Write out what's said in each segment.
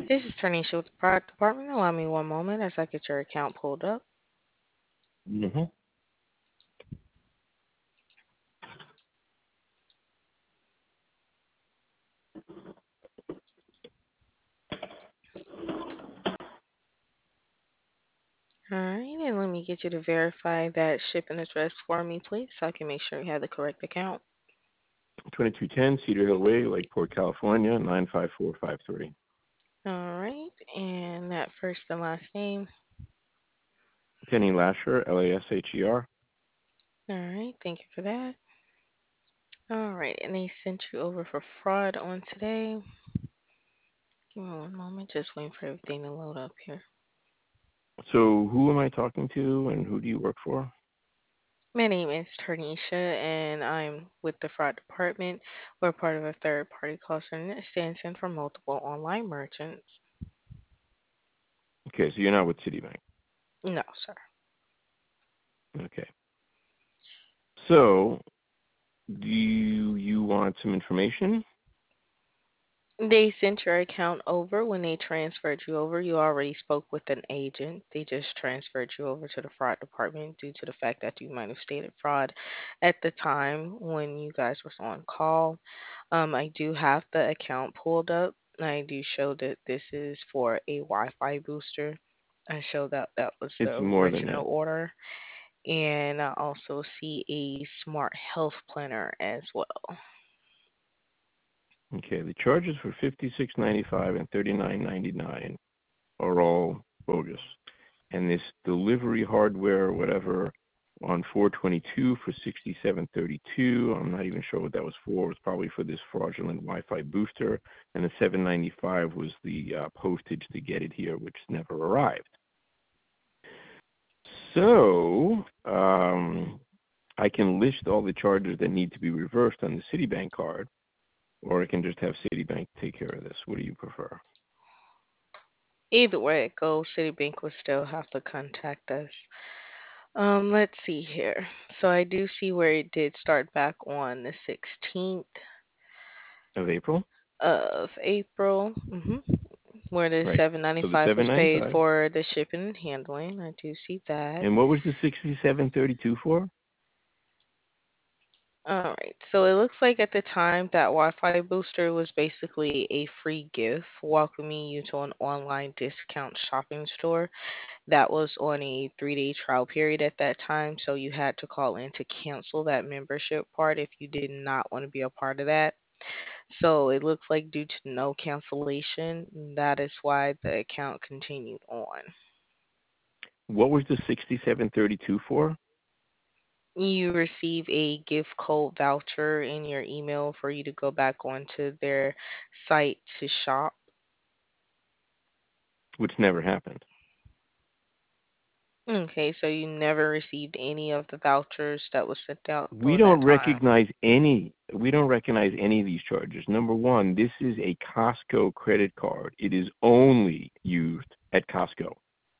This is Tanisha with the product department. Allow me one moment as I get your account pulled up. Mm-hmm. All right, and let me get you to verify that shipping address for me, please, so I can make sure you have the correct account. 2210 Cedar Hill Way, Lakeport, California, 95453. All right, and that first and last name. Penny Lasher, Lasher. All right, thank you for that. All right, and they sent you over for fraud on today. Give me one moment, just waiting for everything to load up here. So who am I talking to and who do you work for? My name is Ternisha, and I'm with the fraud department. We're part of a third-party call center that stands in for multiple online merchants. Okay, so you're not with Citibank. No, sir. Okay. So do you want some information? They sent your account over when they transferred you over. You already spoke with an agent. They just transferred you over to the fraud department due to the fact that you might have stated fraud at the time when you guys were on call. I do have the account pulled up. I do show that this is for a Wi-Fi booster. I show that that was the It's more than original that. order. And I also see a smart health planner as well. Okay, the charges for 56.95 and 39.99 are all bogus. And this delivery hardware, whatever, on 422 for 67.32. I'm not even sure what that was for. It was probably for this fraudulent Wi-Fi booster, and the 7.95 was the postage to get it here, which never arrived. So I can list all the charges that need to be reversed on the Citibank card, or I can just have Citibank take care of this. What do you prefer? Either way it goes, Citibank will still have to contact us. Let's see here. So I do see where it did start back on the 16th Of April? of April, where the Right. So the 795 was paid 7.95. for the shipping and handling. I do see that. And what was the 67.32 for? All right. So it looks like at the time that Wi-Fi booster was basically a free gift welcoming you to an online discount shopping store. That was on a 3-day trial period at that time, so you had to call in to cancel that membership part if you did not want to be a part of that. So it looks like due to no cancellation, that is why the account continued on. What was the 67.32 for? You receive a gift code voucher in your email for you to go back onto their site to shop. Which never happened. Okay, so you never received any of the vouchers that was sent out We during that don't time. recognize any. We don't recognize any of these charges. Number one, this is a Costco credit card. It is only used at Costco.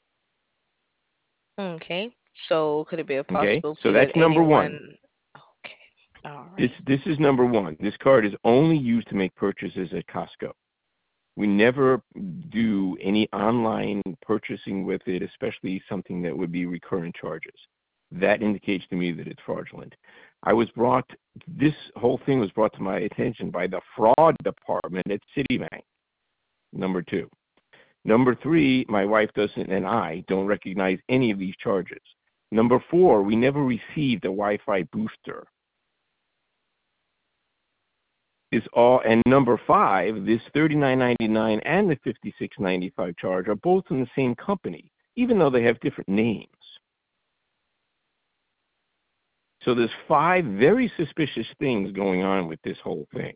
Okay. So could it be a Okay, so possibility that that's number one. anyone? Okay. All This right. this is number one. This card is only used to make purchases at Costco. We never do any online purchasing with it, especially something that would be recurrent charges. That indicates to me that it's fraudulent. This whole thing was brought to my attention by the fraud department at Citibank. Number two. Number three, my wife doesn't and I don't recognize any of these charges. Number four, we never received a Wi-Fi booster. Is all and number five, this 39.99 and the 56.95 charge are both from the same company, even though they have different names. So there's five very suspicious things going on with this whole thing.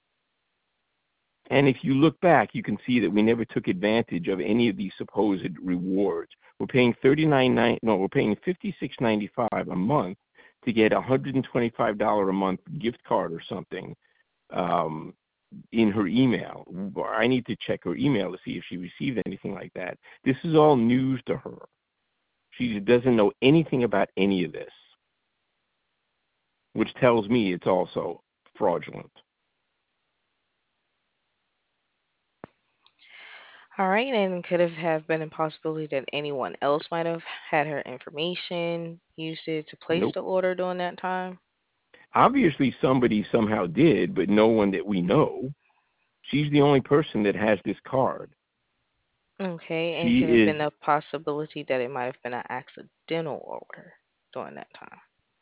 And if you look back, you can see that we never took advantage of any of these supposed rewards. We're paying we're paying 56.95 a month to get a $125 a month gift card or something. Um, in her email. I need to check her email to see if she received anything like that. This is all news to her. She doesn't know anything about any of this, which tells me it's also fraudulent. All right, and could have been a possibility that anyone else might have had her information, used it to place Nope. the order during that time. Obviously, somebody somehow did, but no one that we know. She's the only person that has this card. Okay, and She could have is. been a possibility that it might have been an accidental order during that time.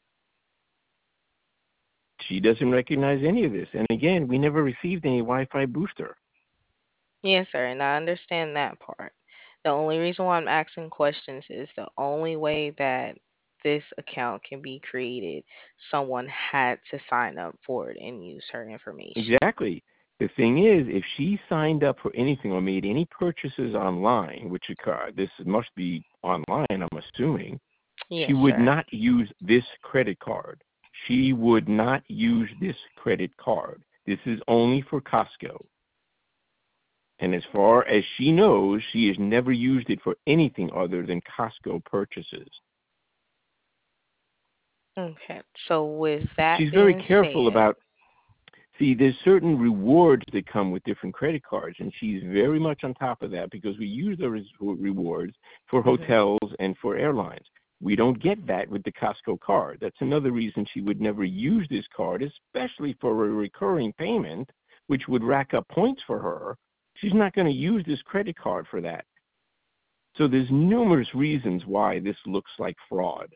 She doesn't recognize any of this. And again, we never received any Wi-Fi booster. Yes, sir, and I understand that part. The only reason why I'm asking questions is the only way that this account can be created, someone had to sign up for it and use her information. Exactly. The thing is, if she signed up for anything or made any purchases online, which this must be online, I'm assuming, she Yes, would sir. not use this credit card. She would not use this credit card. This is only for Costco. And as far as she knows, she has never used it for anything other than Costco purchases. Okay. So with that She's very being careful said, about, see, there's certain rewards that come with different credit cards, and she's very much on top of that because we use the rewards for mhm. hotels and for airlines. We don't get that with the Costco card. That's another reason she would never use this card, especially for a recurring payment, which would rack up points for her. She's not going to use this credit card for that. So there's numerous reasons why this looks like fraud.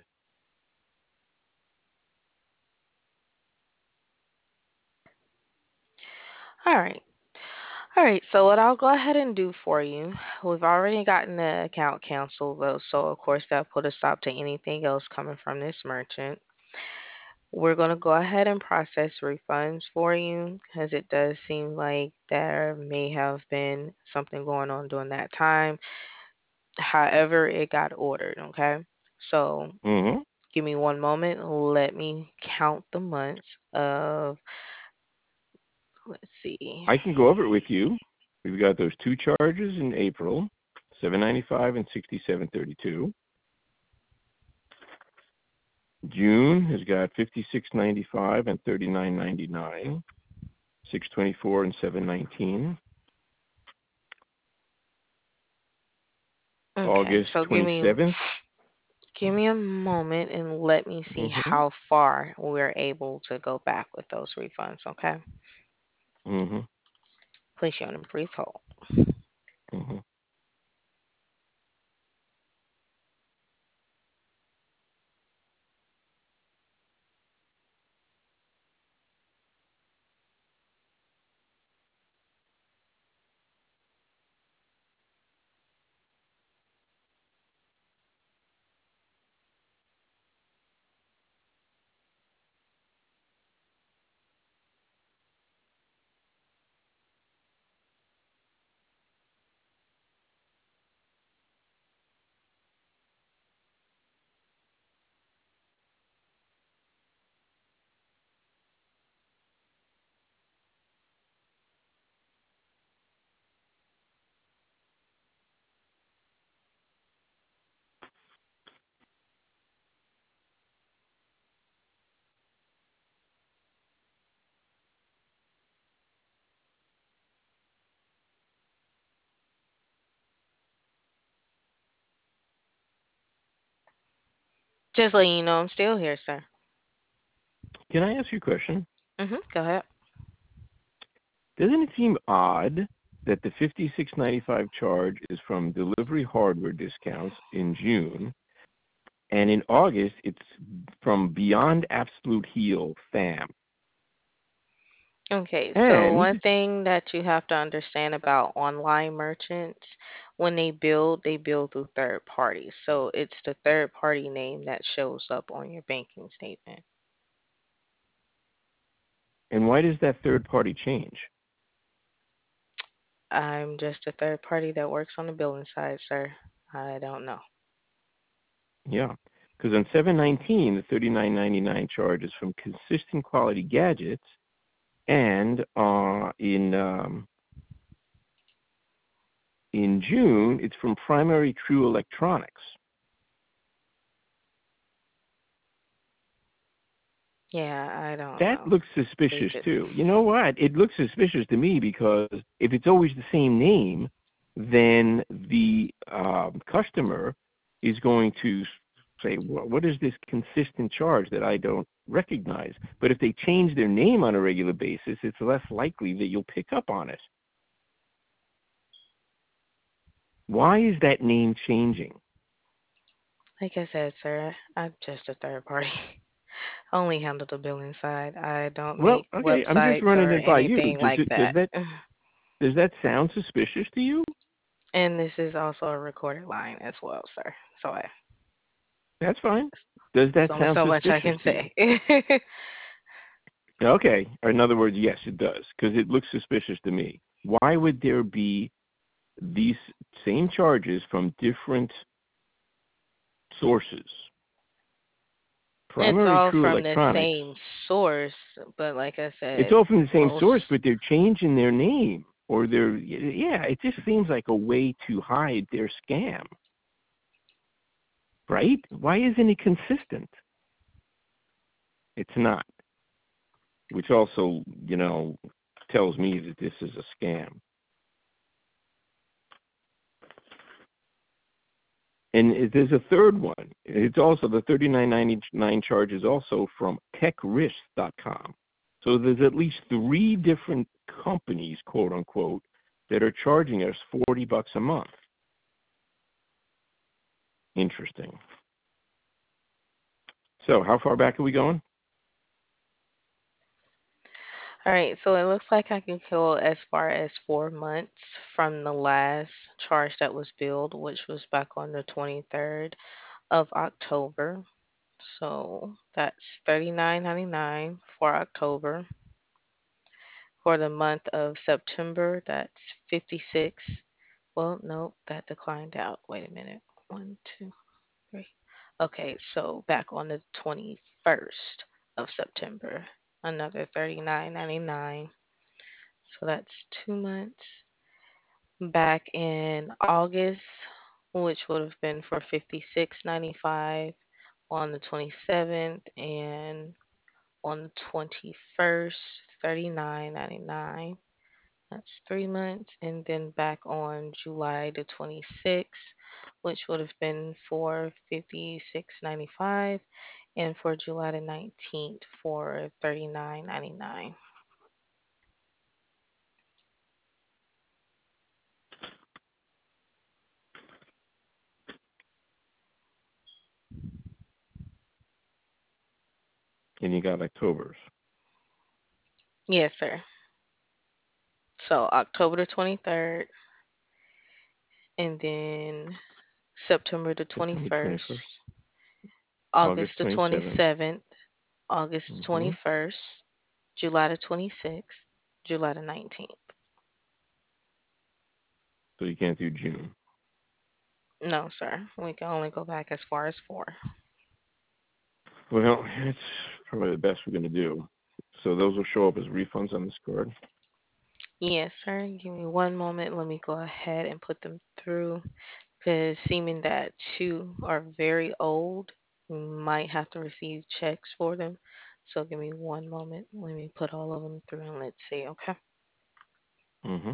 All right. All right, so what I'll go ahead and do for you, we've already gotten the account canceled, though, so of course that put a stop to anything else coming from this merchant. We're going to go ahead and process refunds for you because it does seem like there may have been something going on during that time. However, it got ordered, okay? So Mm-hmm. give me one moment. Let me count the months of, let's see. I can go over it with you. We've got those two charges in April, 795 and 6732. June has got 5695 and 3999, 624 and 719. Okay, August so 27th. give me a moment and let me see Mm-hmm. how far we're able to go back with those refunds, okay? Mm-hmm. Place you on a brief hold. Mm-hmm. Just letting you know I'm still here, sir. Can I ask you a question? Go ahead. Doesn't it seem odd that the 5695 charge is from delivery hardware discounts in June, and in August it's from Beyond Absolute Heal FAM? Okay, so one And thing that you have to understand about online merchants, when they bill through third parties. So it's the third party name that shows up on your banking statement. why does that third party change? I'm just a third party that works on the billing side, sir. I don't know. Yeah, because on 719 the 39.99 charge is from Consistent Quality Gadgets, and in June it's from Primary True Electronics. Yeah, I don't That know. looks They suspicious just too. You know what? It looks suspicious to me because if it's always the same name, then the customer is going to say, what is this consistent charge that I don't recognize? But if they change their name on a regular basis, it's less likely that you'll pick up on it. Why is that name changing? Like I said, sir, I'm just a third party. I only handle the billing side. I don't Well, make okay, I'm just websites running or it by you. anything like that. Does that sound suspicious to you? And this is also a recorded line as well, sir. So That's fine. Does there's that only sound so much I suspicious can to you? say. Okay. In other words, yes, it does, because it looks suspicious to me. Why would there be these same charges from different sources? It's Primary all True from the Electronics. same source, but like I It's said, all from the same source, most but they're changing their name or their, yeah, it just seems like a way to hide their scam, right? Why isn't it consistent? It's not, which also, tells me that this is a scam. And there's a third one. It's also the $39.99 charge is also from techrisk.com. So there's at least three different companies, quote unquote, that are charging us $40 a month. Interesting. So how far back are we going? All right, so it looks like I can go as far as 4 months from the last charge that was billed, which was back on the 23rd of October. So that's $39.99 for October. For the month of September, that's 56. Well, no, that declined out. Wait a minute. One, two, three. Okay, so back on the 21st of September, another $39.99. So that's 2 months. Back in August, which would have been for 56.95 on the 27th, and on the 21st, 39.99. That's 3 months, and then back on July the 26th, which would have been for 56.95, and for July the 19th for 39.99. And you got October's. Yes, sir. So October the 23rd, and then September the September 21st, 21st, August August the 27th. 27th, August the Mm-hmm. 21st, July the 26th, July the 19th. So you can't do June. No, sir. We can only go back as far as four. Well, it's probably the best we're going to do. So those will show up as refunds on this card. Yes, sir. Give me one moment. Let me go ahead and put them through. Because seeming that two are very old, we might have to receive checks for them. So give me one moment. Let me put all of them through and let's see, okay? Mm-hmm.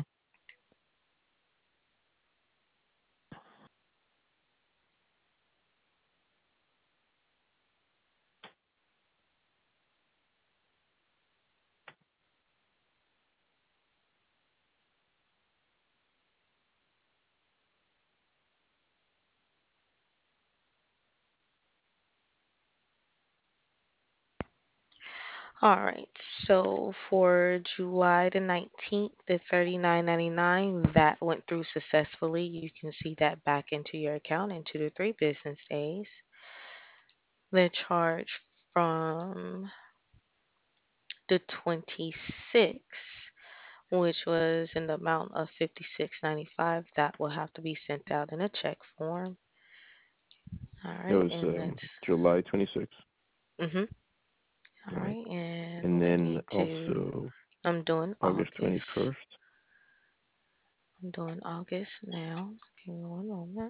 All right. So for July the 19th, the 39.99 that went through successfully. You can see that back into your account in 2 to 3 business days. The charge from the 26th, which was in the amount of 56.95, that will have to be sent out in a check form. All It right, was and let's. July 26th. Mhm. All Right. right, and And we then need to. also I'm doing August August. 21st. I'm doing August now. Give me one moment.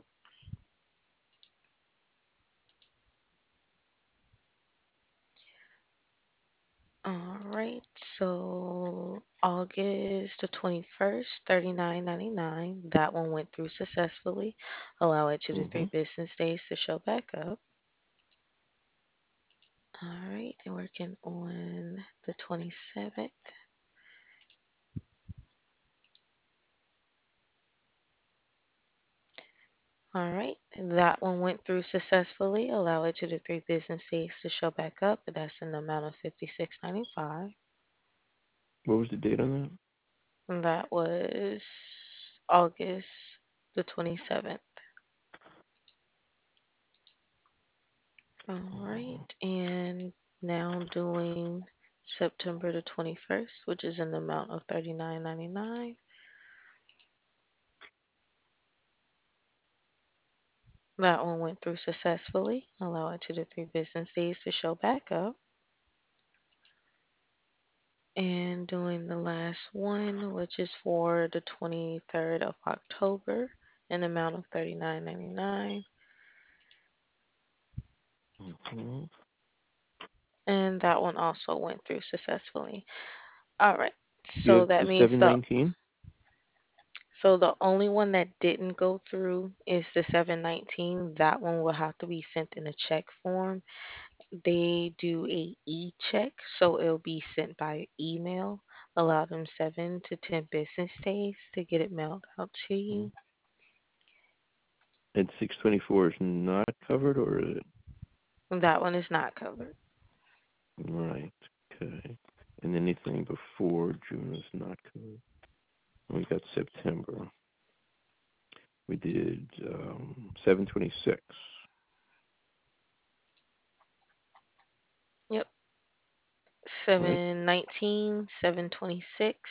All right, so August the 21st, 39.99. That one went through successfully. Allow it 2 to 3 Mm-hmm. business days to show back up. All right, and working on the 27th. All right, that one went through successfully. Allow it 2 to 3 business days to show back up, but that's in the amount of 56.95. What was the date on that? And that was August the 27th. All right, and now doing September the 21st, which is in the amount of 39.99. That one went through successfully. Allow it 2 to 3 business days to show back up. And doing the last one, which is for the 23rd of October, an amount of 39.99. Mm-hmm. And that one also went through successfully. All right. You So have that the means the 719? only one that didn't go through is the 719. That one will have to be sent in a check form. They do a e-check, so it'll be sent by email. Allow them 7 to 10 business days to get it mailed out to you. And 624 is not covered, or is it? That one is not covered. Right. Okay. And anything before June is not covered. We got September. We did 726. Yep. Right. 719, 726,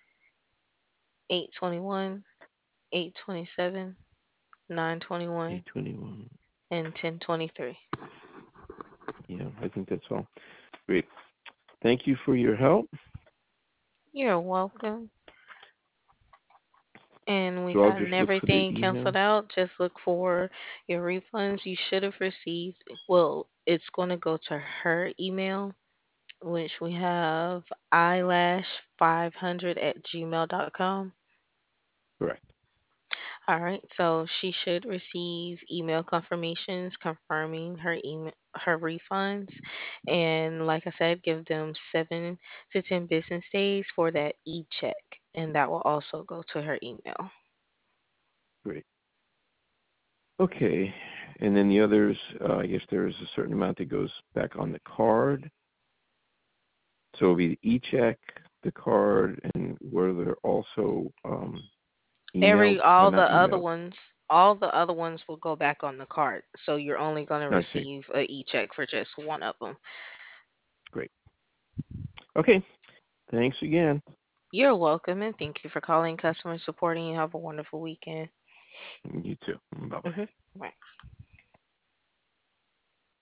821, 827, 921, 821. and 1023. Yeah, I think that's all. Great. Thank you for your help. You're welcome. And we So I'll gotten just look for the everything email. canceled out. Just look for your refunds you should have received. Well, it's going to go to her email, which we have eyelash500@gmail.com. Correct. All right, so she should receive email confirmations confirming her email, her refunds, and like I said, give them 7 to 10 business days for that e-check, and that will also go to her email. Great. Okay. And then the others, I guess there's a certain amount that goes back on the card. So it'll be the e-check, the card, and were there also emails? Every Not emails. all the other ones will go back on the card, so you're only going to I see. receive a e-check for just one of them. Great. Okay. Thanks again. You're welcome, and thank you for calling customer support, and you have a wonderful weekend. You too. Bye bye. Hmm. Bye.